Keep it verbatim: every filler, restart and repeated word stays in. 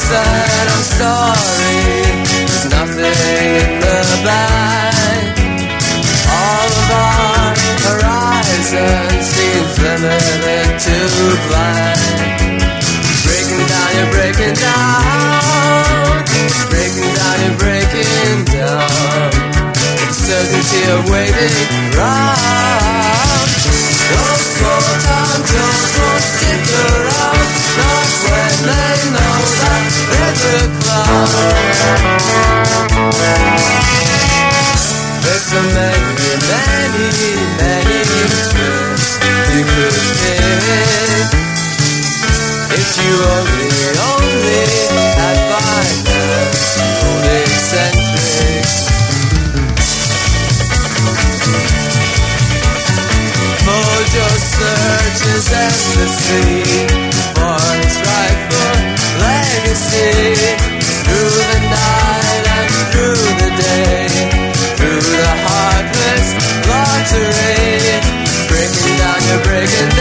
said I'm sorry, there's nothing in the bag. All of our horizon seems limited to black. Breaking down, you're breaking down. Breaking down, you're breaking down. Certainty of waiting around. Those small time jobs won't stick around. Not when they know that there's a cloud. There's so many, many, many twists you could pick. If you only, only had finance, old eccentric. Mojo searches endlessly for his rightful legacy. Through the night and through the day, through the heartless lottery. Breaking down, you're breaking